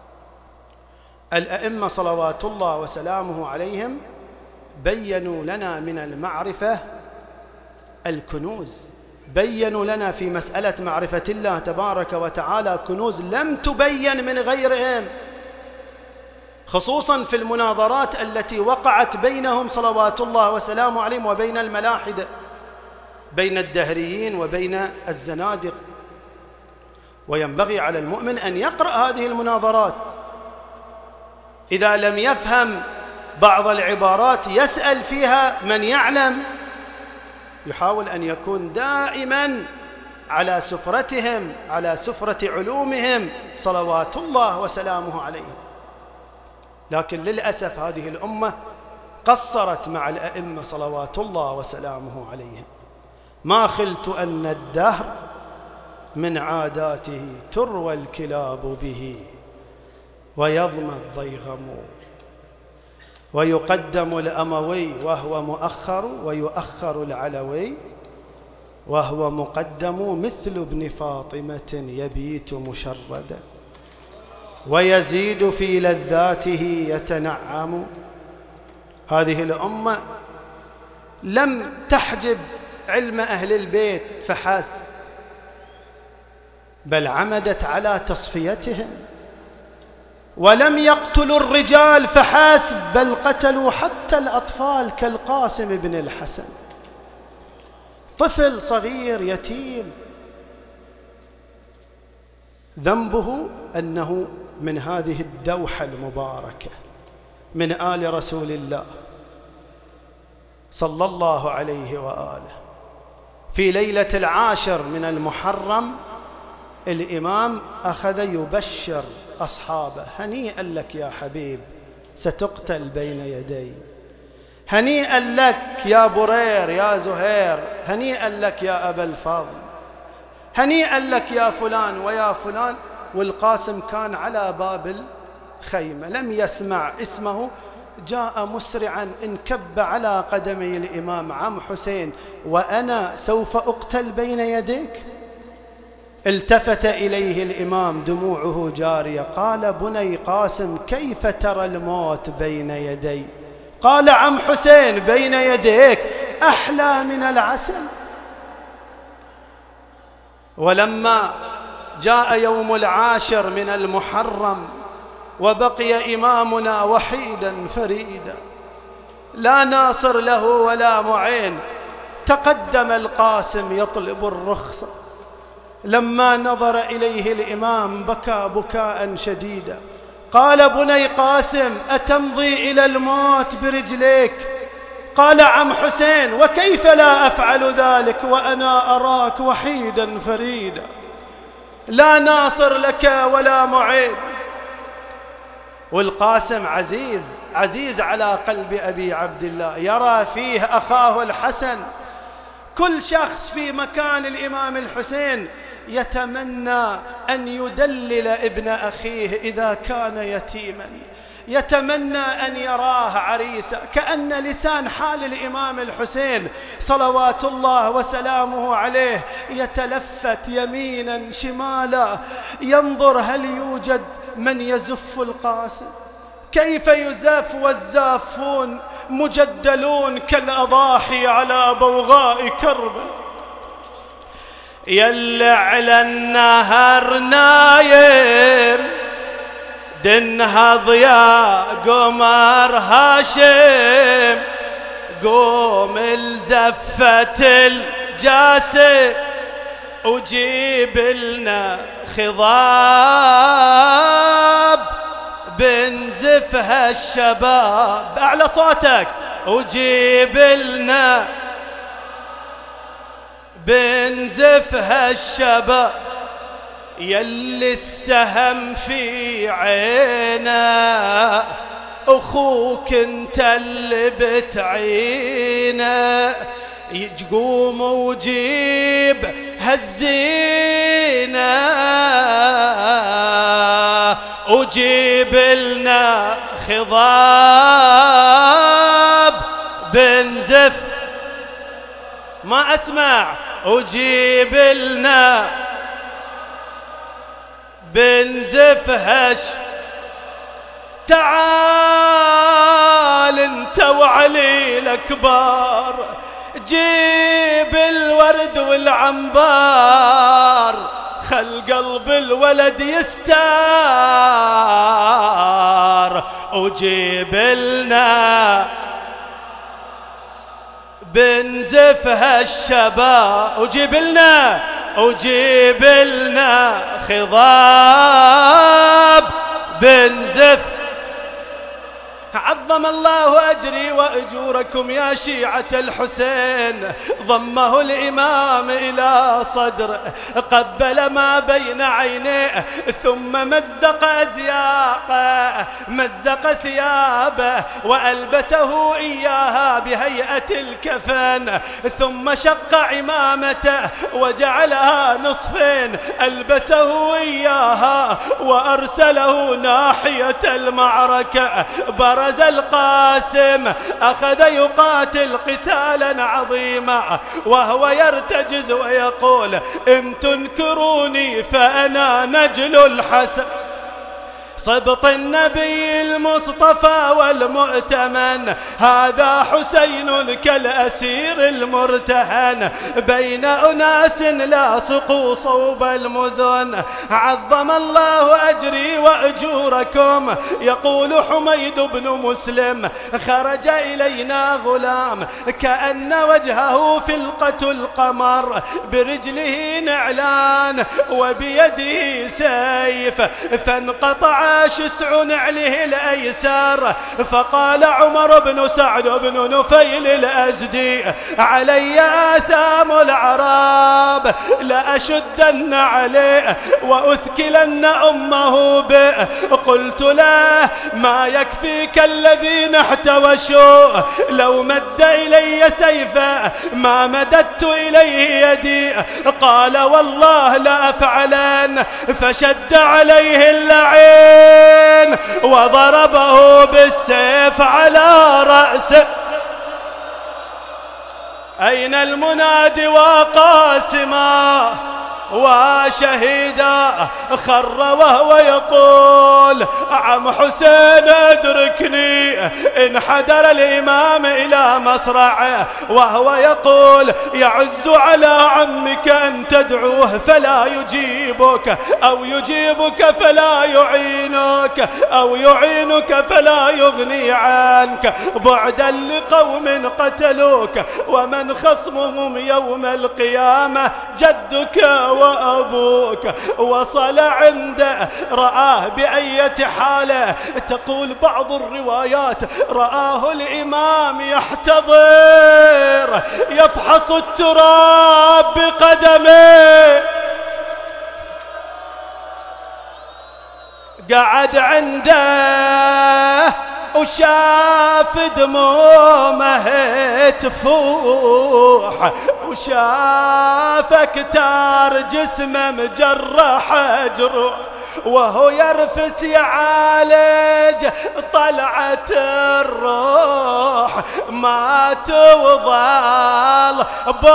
الأئمة صلوات الله وسلامه عليهم بيّنوا لنا من المعرفة الكنوز، بيّنوا لنا في مسألة معرفة الله تبارك وتعالى كنوز لم تبين من غيرهم، خصوصا في المناظرات التي وقعت بينهم صلوات الله وسلامه عليهم وبين الملاحدة، بين الدهريين وبين الزنادق. وينبغي على المؤمن أن يقرأ هذه المناظرات، إذا لم يفهم بعض العبارات يسأل فيها من يعلم، يحاول أن يكون دائما على سفرتهم، على سفرة علومهم صلوات الله وسلامه عليهم. لكن للأسف هذه الأمة قصرت مع الأئمة صلوات الله وسلامه عليهم. ما خلت أن الدهر من عاداته تروى الكلاب به ويضمى الضيغم، ويقدم الأموي وهو مؤخر، ويؤخر العلوي وهو مقدم، مثل ابن فاطمة يبيت مشردا ويزيد في لذاته يتنعم. هذه الأمة لم تحجب علم أهل البيت فحسب، بل عمدت على تصفيتهم، ولم يقتلوا الرجال فحسب، بل قتلوا حتى الأطفال كالقاسم بن الحسن، طفل صغير يتيم ذنبه أنه من هذه الدوحة المباركة من آل رسول الله صلى الله عليه وآله. في ليلة 10 من المحرم الإمام أخذ يبشر أصحابه: هنيئا لك يا حبيب ستقتل بين يدي، هنيئا لك يا برير يا زهير، هنيئا لك يا أبا الفضل، هنيئا لك يا فلان ويا فلان. والقاسم كان على باب الخيمة لم يسمع اسمه، جاء مسرعا انكب على قدمي الإمام: عم حسين، وأنا سوف أقتل بين يديك؟ التفت إليه الإمام دموعه جارية، قال: بني قاسم، كيف ترى الموت بين يدي؟ قال: عم حسين، بين يديك أحلى من العسل. ولما جاء يوم 10 من المحرم وبقي إمامنا وحيدا فريدا لا ناصر له ولا معين، تقدم القاسم يطلب الرخصة. لما نظر إليه الإمام بكى بكاء شديدا، قال: بني قاسم، أتمضي إلى الموت برجليك؟ قال: عم حسين، وكيف لا أفعل ذلك وأنا أراك وحيدا فريدا لا ناصر لك ولا معين. والقاسم عزيز على قلب أبي عبد الله، يرى فيه أخاه الحسن. كل شخص في مكان الإمام الحسين يتمنى أن يدلل ابن أخيه إذا كان يتيما، يتمنى أن يراه عريسا. كأن لسان حال الإمام الحسين صلوات الله وسلامه عليه يتلفت يمينا شمالا، ينظر هل يوجد من يزف القاسم. كيف يزاف والزافون مجدلون كالأضاحي على بوغاء كربل. يلي على النهر نايم دنهض يا قمر هاشم، قوم الزفة الجاسم وجيب لنا خضاب بنزفها الشباب. أعلى صوتك. وجيب لنا بنزفها الشباب، يلي السهم في عينه أخوك انت اللي بتعينه. قوم وجيب هالزينة وجيب لنا خضاب بن زف، ما أسمع، وجيب لنا بن زفهش. تعال انت وعلي الأكبر، جيب الورد والعنبار، خل قلب الولد يستار، وجيب لنا بنزفها الشباب، وجيب لنا خضاب بنزف. عظم الله أجري وأجوركم يا شيعة الحسين. ضمه الإمام إلى صدره، قبل ما بين عينيه، ثم مزق أزياقه، مزق ثيابه، وألبسه إياها بهيئة الكفن، ثم شق عمامته وجعلها نصفين، ألبسه إياها وأرسله ناحية المعركة. برز القاسم أخذ يقاتل قتالا عظيما، وهو يرتجز ويقول: إن تنكروني فأنا نجل الحسن، صبط النبي المصطفى والمؤتمن، هذا حسين كالأسير المرتهن، بين أناس لاصقوا صوب المزن. عظم الله أجري وأجوركم. يقول حميد بن مسلم: خرج إلينا غلام كأن وجهه فلقة القمر، برجله نعلان وبيده سيف، فانقطع شسع نعله الأيسر. فقال عمر بن سعد بن نفيل الأزدي: علي آثام العراب، لأشدن عليه وأثكلن أمه به. قلت له: ما يكفيك الذين احتوشوا، لو مد إلي سيفا ما مددت إليه يدي. قال: والله لأفعلن. فشد عليه اللعين وضربه بالسيف على رأسه. أين المنادي وقاسما وشهيدا؟ خر وهو يقول: عم حسين ادركني. انحدر الإمام إلى مصرعه وهو يقول: يعز على عمك أن تدعوه فلا يجيبك، أو يجيبك فلا يعينك، أو يعينك فلا يغني عنك. بعدا لقوم قتلوك ومن خصمهم يوم القيامة جدك وأبوك. وصل عنده رآه بأية حالة. تقول بعض الروايات: رآه الإمام يحتضر يفحص التراب بقدمه. قعد عنده وشاف دمومه تفوح، وشاف كتار جسمه مجرح جروح، وهو يرفس يعالج طلعت الروح. مات وظل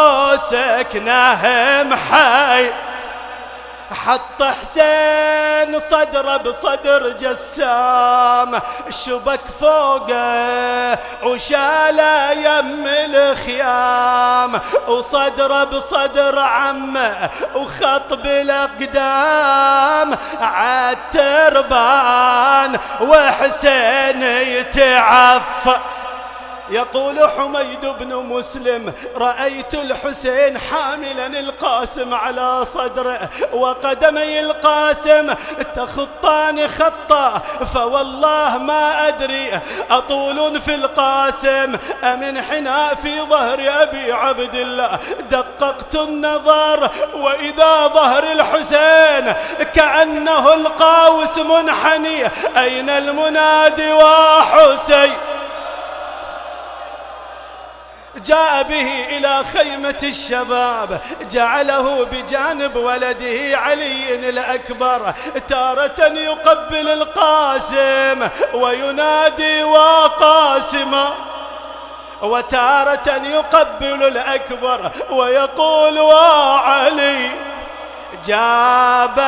بوسكنه محي. حط حسين صدره بصدر جسام، شبك فوقه وشاله يم الخيام، وصدره بصدر عمه وخط بالاقدام عالتربان، وحسين يتعفى. يقول حميد بن مسلم: رأيت الحسين حاملا القاسم على صدره، وقدمي القاسم تخطان خطا، فوالله ما أدري أطول في القاسم أم انحناء في ظهر أبي عبد الله. دققت النظر وإذا ظهر الحسين كأنه القاوس منحني. أين المنادي وحسين؟ جاء به إلى خيمة الشباب، جعله بجانب ولده علي الأكبر، تارة يقبل القاسم وينادي وقاسما، وتارة يقبل الأكبر ويقول وعلي، جاب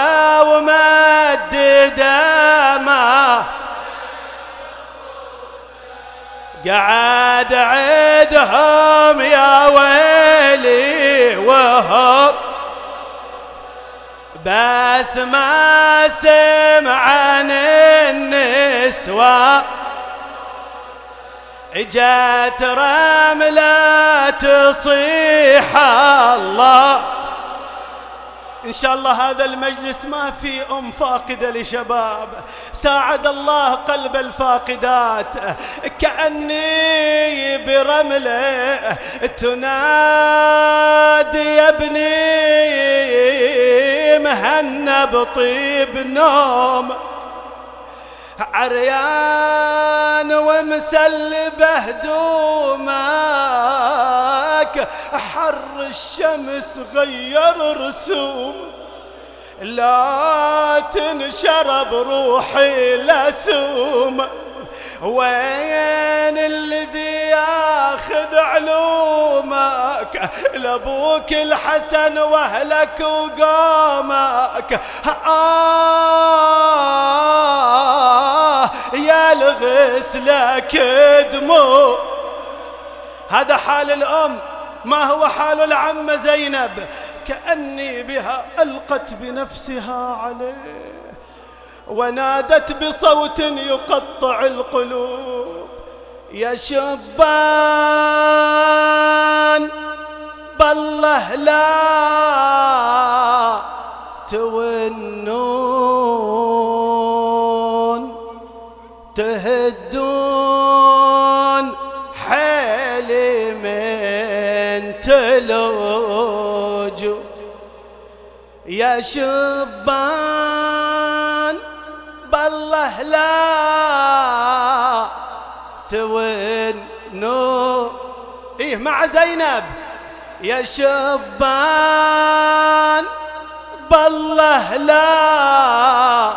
ومدد ما قعد عدهم يا ويلي وهم، بس ما سمع عن النسوة، اجت رملة تصيح الله. إن شاء الله هذا المجلس ما في أم فاقدة لشباب، ساعد الله قلب الفاقدات، كأني برملة تنادي يا ابني مهنا بطيب نوم، عريان ومسلبه هدومك، حر الشمس غير رسوم، لا تنشرب روحي لسوم، وين الذي ياخذ علومك، لابوك الحسن واهلك وقومك، يا الغسلك دموع. هذا حال الأم، ما هو حال العمة زينب، كأني بها ألقت بنفسها عليه ونادت بصوت يقطع القلوب، يا شبان بالله لا تونون، تهدون حيلي من تلوج، يا شبان بالله لا تونون. إيه مع زينب، يا شبان بالله لا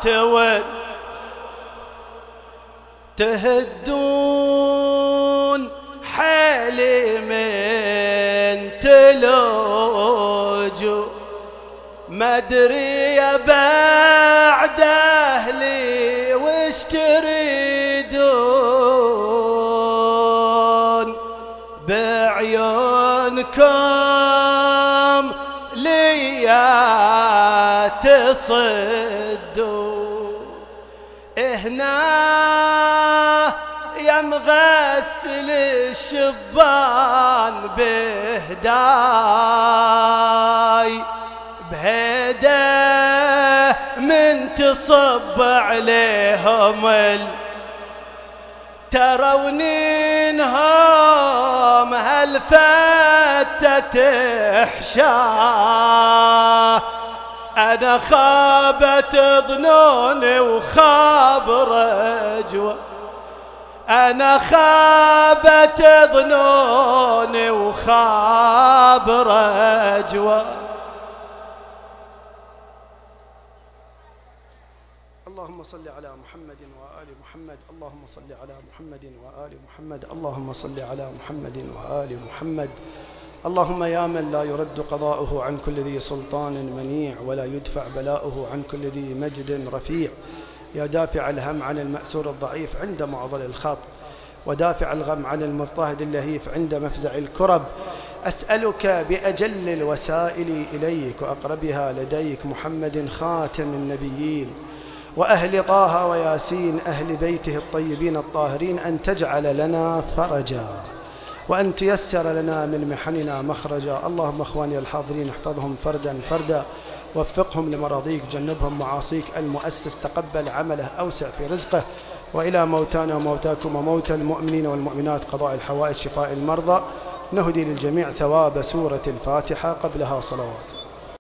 تهدون حيلي من تلوج، ما ادري يا بعد اهلي وش تريدون، بعيونكم ليا تصدوا، هنا يا مغسل الشبان بهداي، بهده من تصب عليهم ترونينهم هالفتة تحشاه، أنا خابت ظنوني وخاب رجوة، أنا خابت ظنوني وخاب رجوة. اللهم صل على محمد وآل محمد، اللهم صل على محمد وآل محمد، اللهم صل على محمد وآل محمد. اللهم يا من لا يرد قضاؤه عن كل ذي سلطان منيع، ولا يدفع بلاؤه عن كل ذي مجد رفيع، يا دافع الهم عن المأسور الضعيف عند معضل الخط، ودافع الغم عن المضطهد اللهيف عند مفزع الكرب، أسألك بأجل الوسائل إليك وأقربها لديك محمد خاتم النبيين وأهل طه وياسين أهل بيته الطيبين الطاهرين، أن تجعل لنا فرجا وأن تيسر لنا من محننا مخرجا. اللهم أخواني الحاضرين احفظهم فردا فردا، وفقهم لمراضيك، جنبهم معاصيك. المؤسس تقبل عمله، أوسع في رزقه. وإلى موتانا وموتاكم وموتى المؤمنين والمؤمنات قضاء الحوائج، شفاء المرضى، نهدي للجميع ثواب سورة الفاتحة قبلها صلوات.